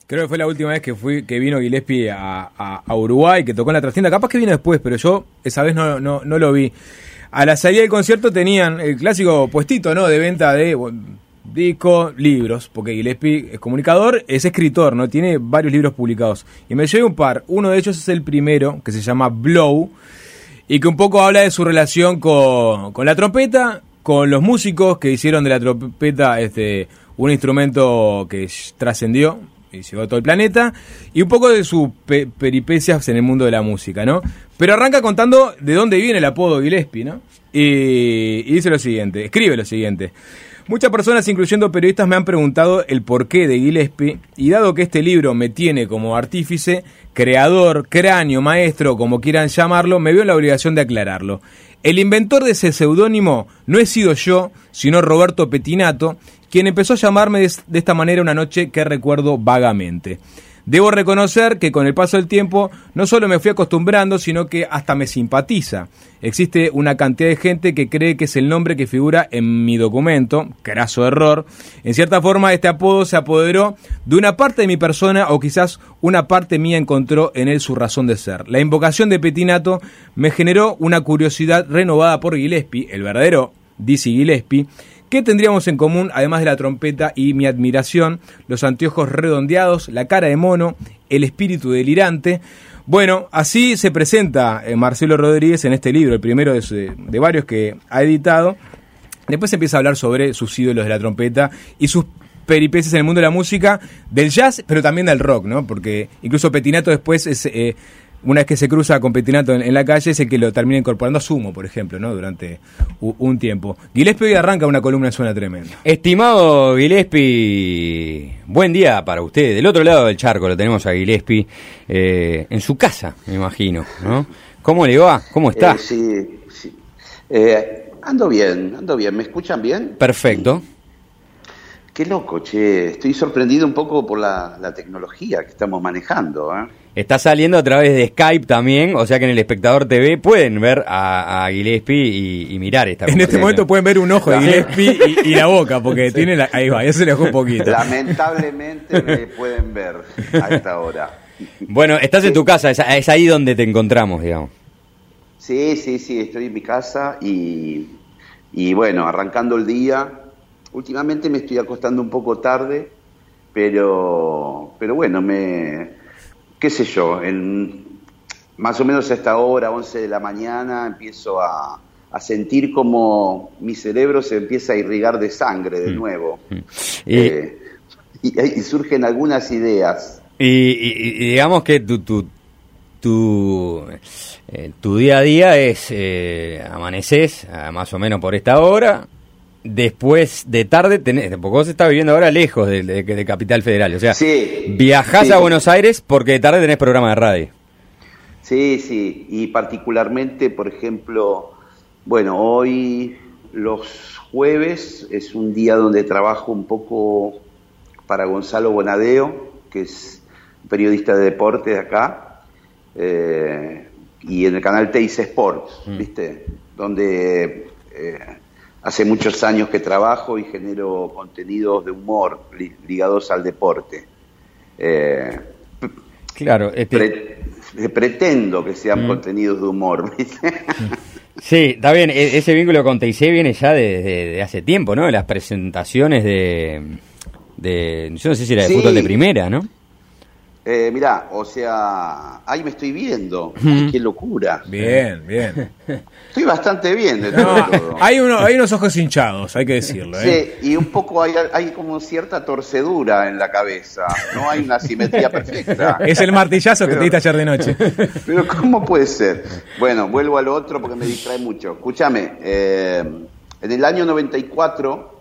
Creo que fue la última vez que vino Gillespie a Uruguay, que tocó en la trastienda. Capaz que vino después, pero yo esa vez no lo vi. A la salida del concierto tenían el clásico puestito, ¿no? De venta de discos, libros, porque Gillespie es comunicador, es escritor, ¿no? Tiene varios libros publicados. Y me llevé un par. Uno de ellos es el primero, que se llama Blow, y que un poco habla de su relación con la trompeta, con los músicos que hicieron de la trompeta un instrumento que trascendió y llegó a todo el planeta, y un poco de sus peripecias en el mundo de la música, ¿no? Pero arranca contando de dónde viene el apodo Gillespie, ¿no? Y dice lo siguiente, escribe lo siguiente: muchas personas, incluyendo periodistas, me han preguntado el porqué de Gillespie, y dado que este libro me tiene como artífice, creador, cráneo, maestro, como quieran llamarlo, me veo en la obligación de aclararlo. El inventor de ese seudónimo no he sido yo, sino Roberto Pettinato, quien empezó a llamarme de esta manera una noche que recuerdo vagamente. Debo reconocer que con el paso del tiempo no solo me fui acostumbrando, sino que hasta me simpatiza. Existe una cantidad de gente que cree que es el nombre que figura en mi documento, craso error. En cierta forma, este apodo se apoderó de una parte de mi persona, o quizás una parte mía encontró en él su razón de ser. La invocación de Pettinato me generó una curiosidad renovada por Gillespie, el verdadero Dizzy Gillespie. ¿Qué tendríamos en común, además de la trompeta y mi admiración? Los anteojos redondeados, la cara de mono, el espíritu delirante. Bueno, así se presenta Marcelo Rodríguez en este libro, el primero de varios que ha editado. Después empieza a hablar sobre sus ídolos de la trompeta y sus peripecias en el mundo de la música, del jazz, pero también del rock, ¿no? Porque incluso Pettinato después es... una vez que se cruza con Pettinato en la calle, es el que lo termina incorporando a Sumo, por ejemplo, ¿no? Durante un tiempo. Gillespie hoy arranca una columna en Suena Tremenda. Estimado Gillespie, buen día para usted. Del otro lado del charco lo tenemos a Gillespie, en su casa, me imagino, ¿no? ¿Cómo le va? ¿Cómo está? Sí. Ando bien. ¿Me escuchan bien? Perfecto. Qué loco, che. Estoy sorprendido un poco por la tecnología que estamos manejando, ¿eh? Está saliendo a través de Skype también, o sea que en el Espectador TV pueden ver a Gillespie y mirar esta En este momento pueden ver un ojo de Gillespie y la boca, porque tiene ahí va, ya se le dejó un poquito. Lamentablemente me pueden ver a esta hora. Bueno, estás en tu casa, es ahí donde te encontramos, digamos. Sí, estoy en mi casa y bueno, arrancando el día. Últimamente me estoy acostando un poco tarde, pero bueno, qué sé yo, más o menos a esta hora, 11 de la mañana, empiezo a sentir como mi cerebro se empieza a irrigar de sangre de nuevo. Y surgen algunas ideas. Y digamos que tu día a día es, amaneces más o menos por esta hora. Después de tarde, porque vos estás viviendo ahora lejos de Capital Federal, o sea, sí, viajás a Buenos Aires porque de tarde tenés programa de radio. Sí, y particularmente, por ejemplo, bueno, hoy los jueves es un día donde trabajo un poco para Gonzalo Bonadeo, que es un periodista de deporte de acá, y en el canal Teis Sports, ¿viste? Donde... hace muchos años que trabajo y genero contenidos de humor ligados al deporte. Claro, pretendo que sean contenidos de humor. Sí, está bien. Ese vínculo con TIC viene ya de hace tiempo, ¿no? Las presentaciones de yo no sé si era de fútbol de primera, ¿no? Mirá, o sea, ahí me estoy viendo. Ay, qué locura. Bien. Estoy bastante bien de todo. Hay unos ojos hinchados, hay que decirlo. Sí, y un poco hay como cierta torcedura en la cabeza. No hay una simetría perfecta. Es el martillazo que te diste ayer de noche. Pero ¿cómo puede ser? Bueno, vuelvo al otro porque me distrae mucho. Escúchame, en el año 94...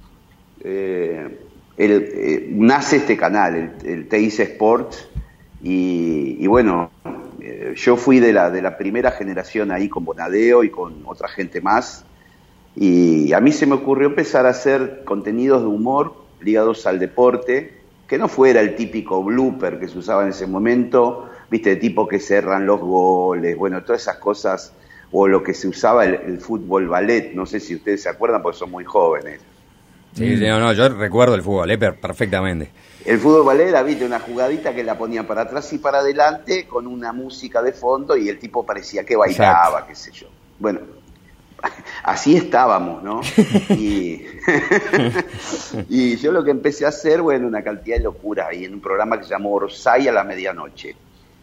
nace este canal, el TIC Sports, y bueno, yo fui de la primera generación ahí con Bonadeo y con otra gente más, y a mí se me ocurrió empezar a hacer contenidos de humor ligados al deporte, que no fuera el típico blooper que se usaba en ese momento, viste, de tipo que cerran los goles, bueno, todas esas cosas, o lo que se usaba el fútbol ballet, no sé si ustedes se acuerdan porque son muy jóvenes. Sí, no, yo recuerdo el fútbol, perfectamente. El fútbol ballet era, viste, una jugadita que la ponían para atrás y para adelante con una música de fondo y el tipo parecía que bailaba, qué sé yo. Bueno, así estábamos, ¿no? Y yo lo que empecé a hacer, bueno, una cantidad de locuras ahí en un programa que se llamó Orsay a la medianoche.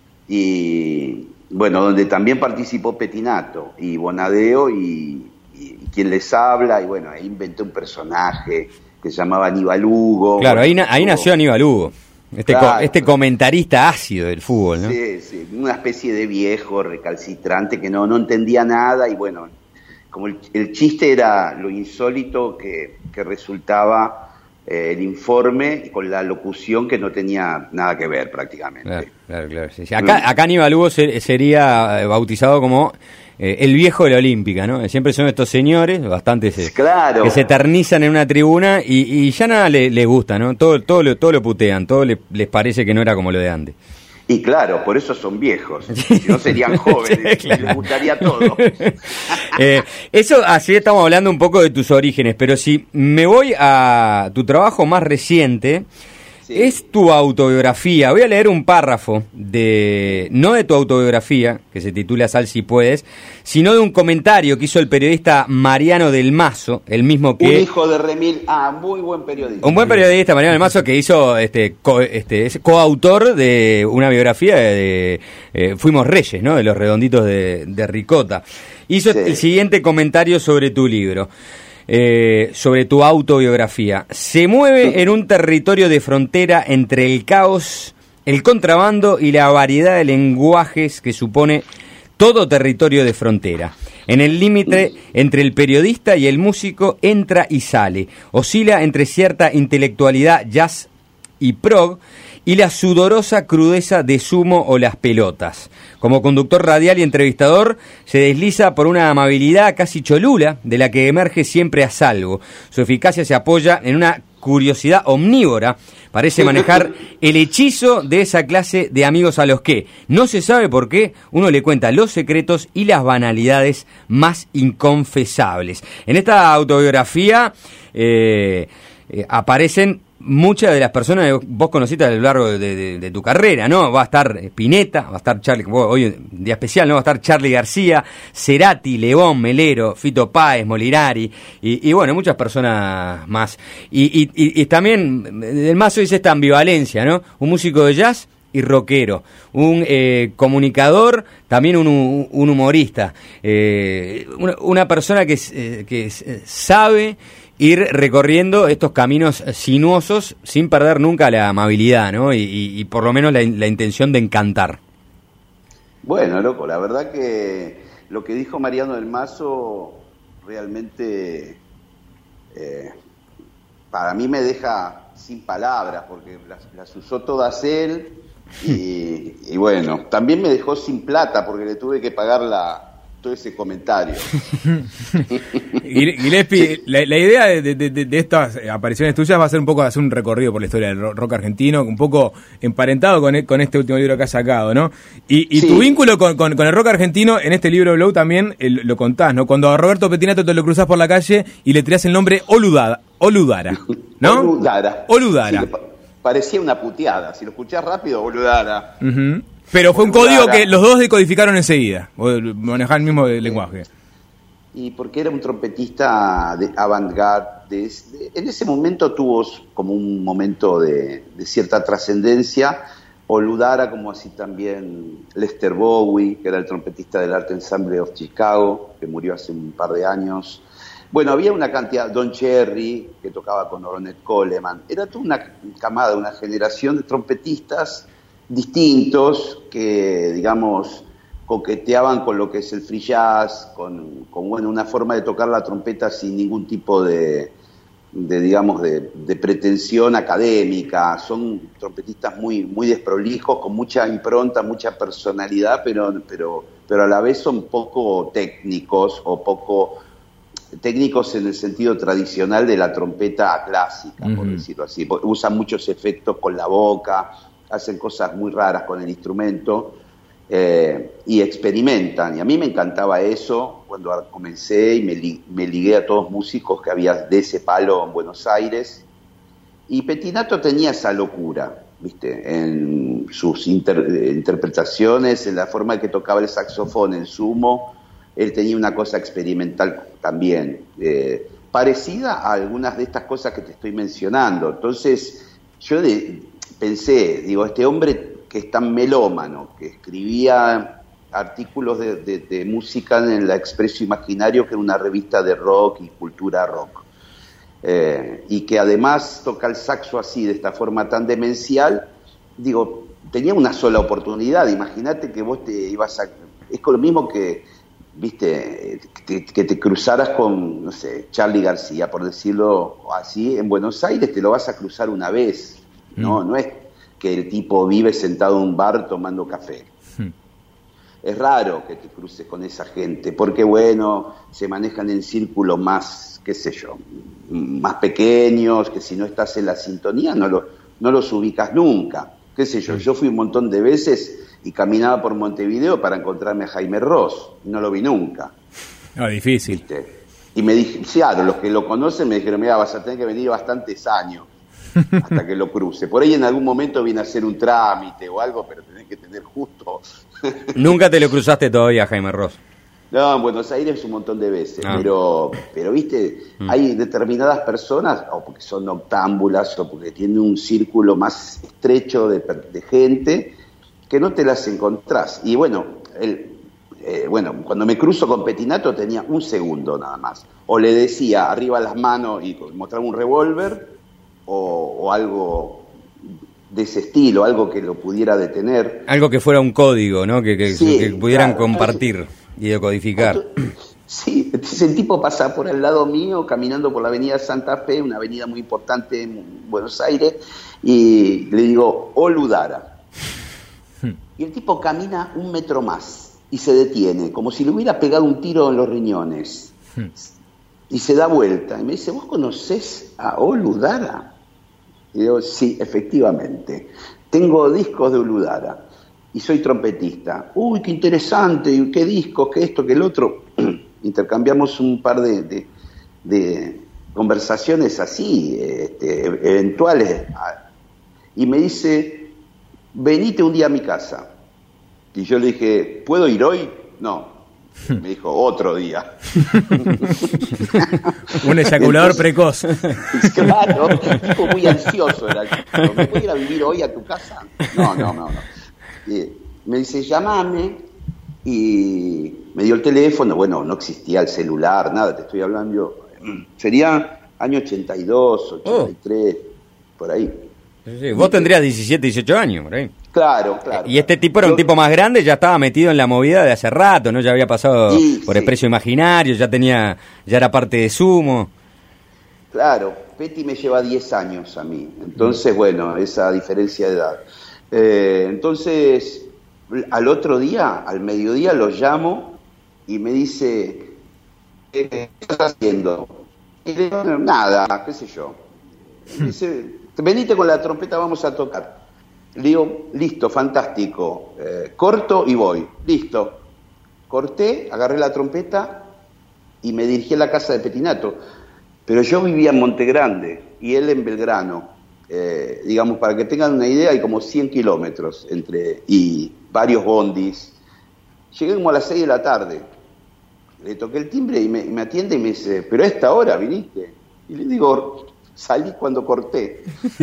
Y bueno, donde también participó Petinato y Bonadeo y quien les habla, y bueno, ahí inventé un personaje que se llamaba Aníbal Hugo. Claro, ahí nació Aníbal Hugo, Claro. este comentarista ácido del fútbol, ¿no? Sí, una especie de viejo recalcitrante que no entendía nada, y bueno, como el chiste era lo insólito que resultaba el informe, y con la locución que no tenía nada que ver prácticamente. Claro. Sí. Acá Aníbal Hugo sería bautizado como el viejo de la Olímpica, ¿no? Siempre son estos señores, bastantes, claro, que se eternizan en una tribuna y ya nada les gusta, ¿no? Todo lo putean, todo les parece que no era como lo de antes. Y claro, por eso son viejos, si no serían jóvenes, sí, claro. Les gustaría todo. Eso, así estamos hablando un poco de tus orígenes, pero si me voy a tu trabajo más reciente, sí, es tu autobiografía. Voy a leer un párrafo no de tu autobiografía, que se titula Sal si puedes, sino de un comentario que hizo el periodista Mariano del Mazo, el mismo que... Un hijo de remil, muy buen periodista. Un buen periodista, Mariano del Mazo, que hizo es coautor de una biografía de Fuimos Reyes, ¿no? De los redonditos de Ricota. Hizo el siguiente comentario sobre tu libro. Sobre tu autobiografía. Se mueve en un territorio de frontera entre el caos, el contrabando y la variedad de lenguajes que supone todo territorio de frontera. En el límite entre el periodista y el músico entra y sale. Oscila entre cierta intelectualidad jazz y prog y la sudorosa crudeza de Sumo o Las Pelotas. Como conductor radial y entrevistador, se desliza por una amabilidad casi cholula, de la que emerge siempre a salvo. Su eficacia se apoya en una curiosidad omnívora. Parece manejar el hechizo de esa clase de amigos a los que, no se sabe por qué, uno le cuenta los secretos y las banalidades más inconfesables. En esta autobiografía aparecen muchas de las personas que vos conociste a lo largo de tu carrera, ¿no? Va a estar Spinetta, va a estar Charlie, hoy día especial, ¿no? Va a estar Charly García, Cerati, Lebón, Melero, Fito Páez, Molinari, y bueno, muchas personas más. Y también el Mazo dice esta ambivalencia, ¿no? Un músico de jazz y rockero, un comunicador, también un humorista, una persona que sabe ir recorriendo estos caminos sinuosos sin perder nunca la amabilidad, ¿no? Y por lo menos la intención de encantar. Bueno, loco, la verdad que lo que dijo Mariano del Mazo realmente para mí me deja sin palabras, porque las usó todas él, y bueno, también me dejó sin plata porque le tuve que pagar todo ese comentario. Gillespie, sí. La idea de estas apariciones tuyas va a ser un poco hacer un recorrido por la historia del rock argentino, un poco emparentado con este último libro que has sacado, ¿no? Y sí, tu vínculo con el rock argentino en este libro Blow también lo contás, ¿no? Cuando a Roberto Petinato te lo cruzás por la calle y le tirás el nombre Oludara, ¿no? Oludara. Sí, parecía una puteada, si lo escuchás rápido, Oludara. Uh-huh. Pero fue un código que los dos decodificaron enseguida, o manejaban el mismo lenguaje. Y porque era un trompetista de avant-garde, en ese momento tuvo como un momento de cierta trascendencia. Oludara, como así también Lester Bowie, que era el trompetista del Art Ensemble of Chicago, que murió hace un par de años. Bueno, había una cantidad, Don Cherry, que tocaba con Ornette Coleman. Era toda una camada, una generación de trompetistas distintos que, digamos, coqueteaban con lo que es el free jazz, con bueno, una forma de tocar la trompeta sin ningún tipo de pretensión académica. Son trompetistas muy desprolijos, con mucha impronta, mucha personalidad, pero a la vez son poco técnicos, o poco técnicos en el sentido tradicional de la trompeta clásica, por decirlo así. Usan muchos efectos con la boca, hacen cosas muy raras con el instrumento, y experimentan. Y a mí me encantaba eso cuando comencé y me ligué a todos músicos que había de ese palo en Buenos Aires. Y Pettinato tenía esa locura, ¿viste? En sus interpretaciones, en la forma en que tocaba el saxofón en Sumo, él tenía una cosa experimental también, parecida a algunas de estas cosas que te estoy mencionando. Entonces, yo pensé, digo, este hombre que es tan melómano, que escribía artículos de música en la Expreso Imaginario, que era una revista de rock y cultura rock, y que además toca el saxo así, de esta forma tan demencial, digo, tenía una sola oportunidad. Imagínate que vos te ibas a... Es con lo mismo que, viste, que te cruzaras con, no sé, Charly García, por decirlo así, en Buenos Aires te lo vas a cruzar una vez, ¿no? No es que el tipo vive sentado en un bar tomando café. Es raro que te cruces con esa gente, porque bueno, se manejan en círculos más, qué sé yo, más pequeños, que si no estás en la sintonía no los ubicas nunca, qué sé yo. Yo fui un montón de veces y caminaba por Montevideo para encontrarme a Jaime Ross, y no lo vi nunca. Difícil. ¿Viste? Y me dije, claro, los que lo conocen me dijeron, mira, vas a tener que venir bastantes años hasta que lo cruce. Por ahí en algún momento viene a hacer un trámite o algo, pero tenés que tener justo. ¿Nunca te lo cruzaste todavía, Jaime Ross? No, en Buenos Aires un montón de veces, pero viste, hay determinadas personas, o porque son noctámbulas, o porque tienen un círculo más estrecho de gente, que no te las encontrás. Y bueno, cuando me cruzo con Pettinato tenía un segundo nada más. O le decía arriba las manos y mostraba un revólver, o algo de ese estilo, algo que lo pudiera detener. Algo que fuera un código, ¿no? Que pudieran claro, compartir y decodificar. Sí, entonces el tipo pasa por el lado mío, caminando por la avenida Santa Fe, una avenida muy importante en Buenos Aires, y le digo, Oludara. Y el tipo camina 1 metro más y se detiene, como si le hubiera pegado un tiro en los riñones. Y se da vuelta y me dice, ¿vos conocés a Oludara? Y digo, sí, efectivamente. Tengo discos de Oludara y soy trompetista. Uy, qué interesante, y qué discos, qué esto, qué el otro. Intercambiamos un par de conversaciones así, eventuales. Y me dice, venite un día a mi casa. Y yo le dije, ¿puedo ir hoy? No. Me dijo, otro día. Un eyaculador precoz. Claro, tipo muy ansioso era el tipo. ¿Me puedo ir a vivir hoy a tu casa? No. Me dice, llámame. Y me dio el teléfono. Bueno, no existía el celular, nada, te estoy hablando. Sería año 82, 83, por ahí. Sí, vos tendrías 17, 18 años, por ahí. Claro. Y este tipo era un tipo más grande, ya estaba metido en la movida de hace rato, ¿no? Ya había pasado por Expreso Imaginario, ya era parte de Sumo. Claro, Petti me lleva 10 años a mí, entonces, bueno, esa diferencia de edad. Entonces, al otro día, al mediodía, lo llamo y me dice, ¿qué estás haciendo? Y le digo, nada, qué sé yo. Me dice, venite con la trompeta, vamos a tocar. Le digo, listo, fantástico, corto y voy, listo. Corté, agarré la trompeta y me dirigí a la casa de Pettinato. Pero yo vivía en Monte Grande y él en Belgrano. Digamos, para que tengan una idea, hay como 100 kilómetros y varios bondis. Llegué como a las 6 de la tarde. Le toqué el timbre y me atiende y me dice, ¿pero a esta hora viniste? Y le digo, salí cuando corté.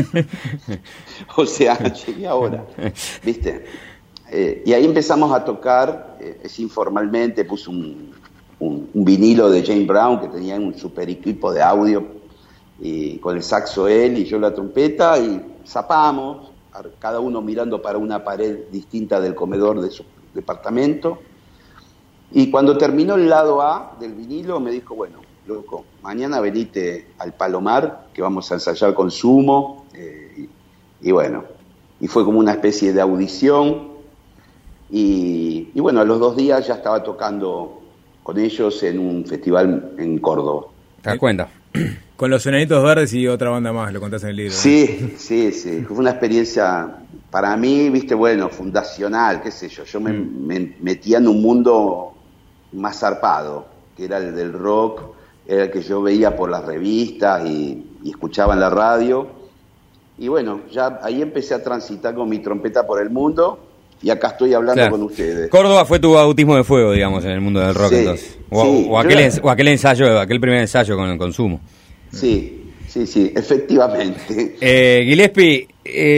O sea, llegué ahora, ¿viste? Y ahí empezamos a tocar, informalmente, puse un vinilo de James Brown, que tenía un super equipo de audio, y con el saxo él y yo la trompeta, y zapamos, cada uno mirando para una pared distinta del comedor de su departamento. Y cuando terminó el lado A del vinilo, me dijo, bueno, loco, mañana venite al Palomar, que vamos a ensayar con Sumo, y bueno, y fue como una especie de audición, y bueno, a los 2 días ya estaba tocando con ellos en un festival en Córdoba. ¿Te das cuenta? Con los Enanitos Verdes y otra banda más, lo contás en el libro. Sí, sí, sí. Fue una experiencia para mí, viste, bueno, fundacional, qué sé yo. Yo me metía en un mundo más zarpado, que era el del rock, era el que yo veía por las revistas y escuchaba en la radio. Y bueno, ya ahí empecé a transitar con mi trompeta por el mundo y acá estoy hablando con ustedes. Córdoba fue tu bautismo de fuego, digamos, en el mundo del rock, Sí, entonces. sí, O aquel ensayo, aquel primer ensayo con el Consumo. Sí, sí, sí, efectivamente. Gillespie,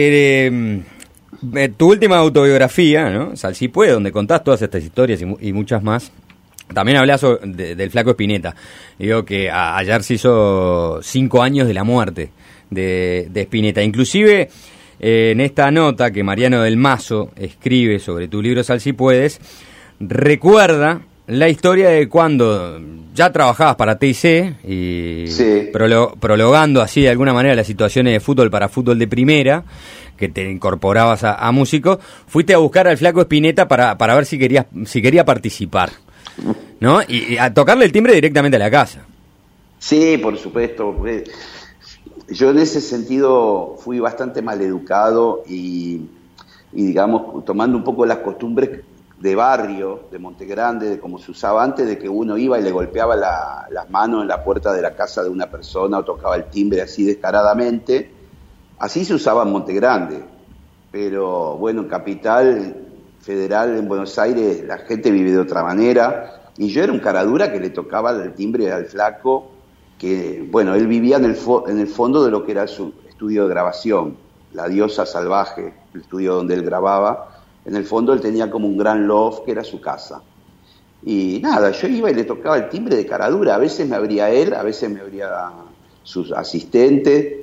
tu última autobiografía, ¿no? Salsipuede, donde contás todas estas historias y muchas más. También hablás del Flaco Spinetta. Digo que ayer se hizo 5 años de la muerte de Spinetta. Inclusive, en esta nota que Mariano del Mazo escribe sobre tu libro Salsipuedes, recuerda la historia de cuando ya trabajabas para TIC y sí. prologando así de alguna manera las situaciones de fútbol para fútbol de primera, que te incorporabas a músico, fuiste a buscar al Flaco Spinetta para ver si quería participar, ¿no? Y a tocarle el timbre directamente a la casa. Sí, por supuesto. Yo en ese sentido fui bastante maleducado y digamos, tomando un poco las costumbres de barrio, de Montegrande, de como se usaba antes, de que uno iba y le golpeaba las manos en la puerta de la casa de una persona o tocaba el timbre así descaradamente. Así se usaba en Montegrande, pero bueno, en Capital Federal, en Buenos Aires, la gente vive de otra manera, y yo era un caradura que le tocaba el timbre al Flaco, que bueno, él vivía en el fondo de lo que era su estudio de grabación, La Diosa Salvaje, el estudio donde él grababa. En el fondo él tenía como un gran loft que era su casa. Y nada, yo iba y le tocaba el timbre de caradura. A veces me abría él, a veces me abría sus asistentes.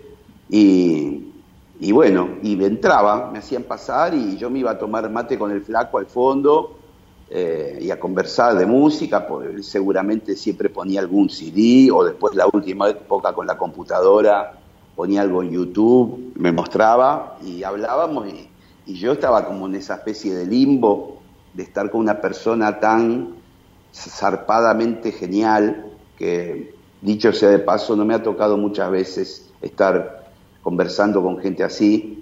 Y bueno, y me entraba, me hacían pasar y yo me iba a tomar mate con el Flaco al fondo y a conversar de música, porque él seguramente siempre ponía algún CD o después la última época con la computadora ponía algo en YouTube, me mostraba y hablábamos y yo estaba como en esa especie de limbo de estar con una persona tan zarpadamente genial que, dicho sea de paso, no me ha tocado muchas veces estar conversando con gente así.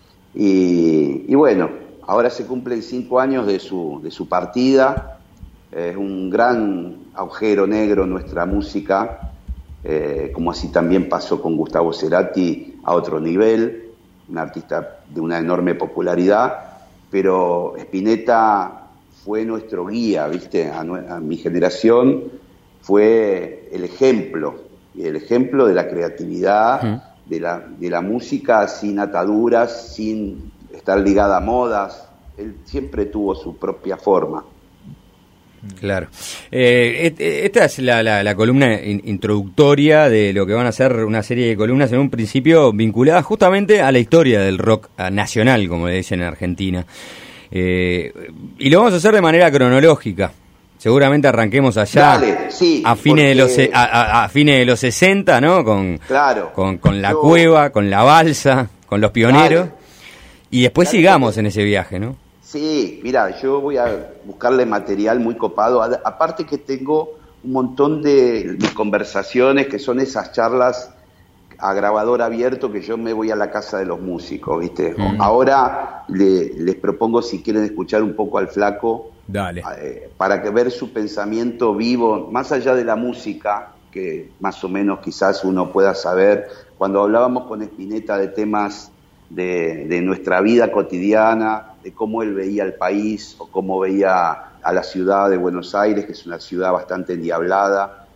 Y bueno, ahora se cumplen 5 años de su partida. Es un gran agujero negro en nuestra música, como así también pasó con Gustavo Cerati a otro nivel, un artista de una enorme popularidad, pero Spinetta fue nuestro guía, ¿viste? A mi generación fue el ejemplo de la creatividad, de la música sin ataduras, sin estar ligada a modas. Él siempre tuvo su propia forma. Claro. Esta es la columna introductoria de lo que van a ser una serie de columnas en un principio vinculadas justamente a la historia del rock nacional, como le dicen en Argentina. Y lo vamos a hacer de manera cronológica. Seguramente arranquemos allá. Dale, sí, a fines de los 60, ¿no? Con La Cueva, con La Balsa, con Los Pioneros. Dale. Y después sigamos en ese viaje, ¿no? Sí, mira, yo voy a buscarle material muy copado. Aparte que tengo un montón de conversaciones que son esas charlas a grabador abierto que yo me voy a la casa de los músicos, ¿viste? Ahora les propongo, si quieren escuchar un poco al Flaco, dale, para que ver su pensamiento vivo, más allá de la música, que más o menos quizás uno pueda saber. Cuando hablábamos con Spinetta de temas de nuestra vida cotidiana, de cómo él veía el país o cómo veía a la ciudad de Buenos Aires, que es una ciudad bastante endiablada.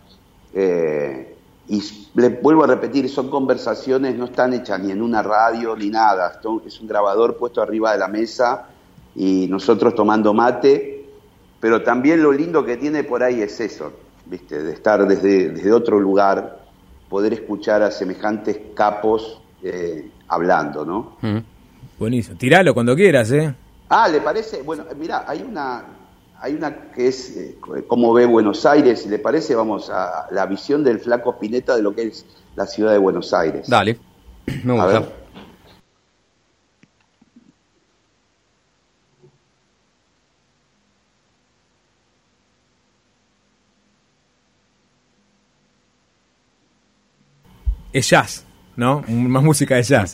Y le vuelvo a repetir, son conversaciones, no están hechas ni en una radio ni nada. Es un grabador puesto arriba de la mesa y nosotros tomando mate, pero también lo lindo que tiene por ahí es eso, ¿viste? De estar desde otro lugar, poder escuchar a semejantes capos hablando, ¿no? Buenísimo. Tiralo cuando quieras, ¿eh? ¿Le parece? Bueno, mirá, hay una que es cómo ve Buenos Aires, si le parece, vamos a la visión del Flaco Spinetta de lo que es la ciudad de Buenos Aires. Dale, me gusta. es jazz, ¿no? Más música de jazz.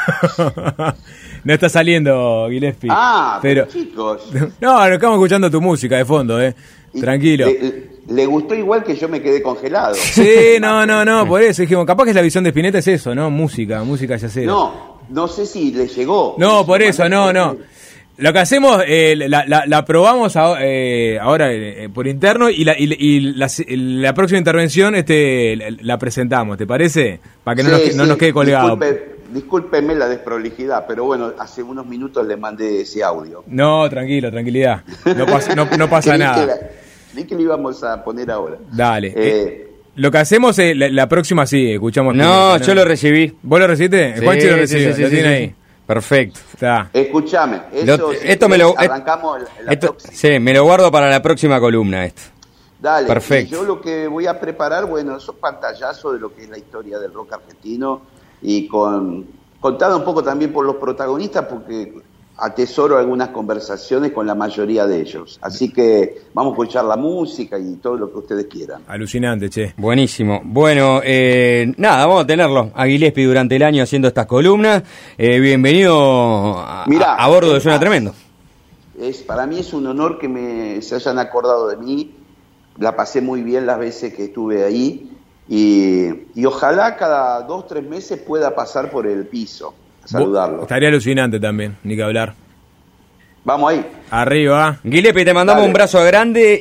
No está saliendo, Gillespie. Pero chicos. No, estamos escuchando tu música de fondo, tranquilo. Le gustó igual que yo me quedé congelado. Sí, no, por eso dijimos, capaz que la visión de Spinetta es eso, ¿no? Música jazzera. No sé si le llegó. No, por eso, no. Lo que hacemos, la probamos ahora por interno y la próxima intervención la presentamos, ¿te parece? Para que no nos quede colgado. Discúlpeme la desprolijidad, pero bueno, hace unos minutos le mandé ese audio. No, tranquilidad. No pasa nada. Ni que lo íbamos a poner ahora. Dale. Lo que hacemos es, la próxima sí, escuchamos. No, yo lo recibí. ¿Vos lo recibiste? Sí, Juanchi lo recibió, lo tiene ahí. Perfecto. Está. Escuchame, arrancamos sí, me lo guardo para la próxima columna esto. Dale, perfecto. Yo lo que voy a preparar, esos pantallazos de lo que es la historia del rock argentino y contado un poco también por los protagonistas, porque atesoro algunas conversaciones con la mayoría de ellos. Así que vamos a escuchar la música y todo lo que ustedes quieran. Alucinante, che. Buenísimo. Bueno, vamos a tenerlo a Gillespie durante el año haciendo estas columnas. Bienvenido a bordo de Suena Tremendo. Para mí es un honor que se hayan acordado de mí. La pasé muy bien las veces que estuve ahí. Y ojalá cada 2-3 meses pueda pasar por el piso a saludarlo. Estaría alucinante también, ni que hablar. Vamos ahí. Arriba. Gillespie, te mandamos un abrazo grande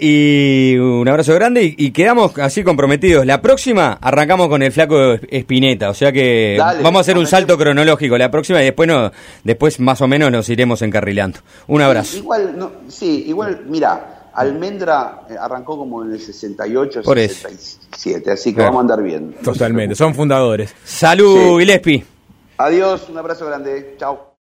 y quedamos así comprometidos. La próxima arrancamos con el flaco Spinetta, o sea que vamos a hacer un salto cronológico la próxima y después más o menos nos iremos encarrilando. Un abrazo. Igual, mira, Almendra arrancó como en el 68, por 67, así que vamos a andar bien. Totalmente, son fundadores. Salud, Gillespie. Adiós, un abrazo grande, chao.